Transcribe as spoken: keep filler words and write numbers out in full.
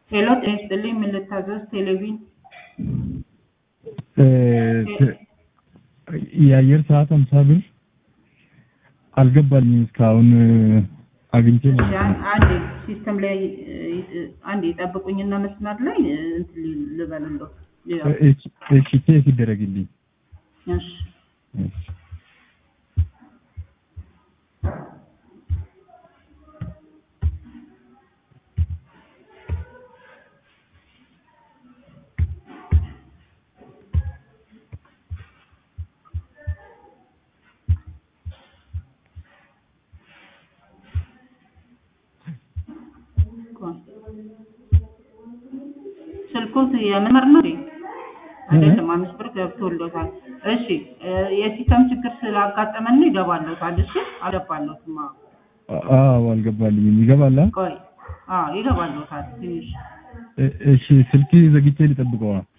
ሄሎ ጤና ይስጥልኝ ምን ልታዘዝ ቴሌቪዥን የአየር ሰዓት ሃምሳ ብር አልገባልኝም እስካሁን አግኝቼ ነው አንዴ ሲስተም ላይ አንዴ ጠብቁኝና መስመር ላይ እንትን ልበልልዎ እሺ እሺ ቼክ ይደረግልኝ እሺ ስልኩት የመመር ነው አይደለም አምስት ብር ገብቶልዎታል እሺ የሲስተም ችግር ስላጋጠመን ነው ይገባልዎታል እሺ አልገባልዎትም አዎ አልገባልኝም ይገባል ቆይ አዎ ይገባልዎታል ትንሽ እሺ ስልክ ዘግቼ ልጠብቀዋ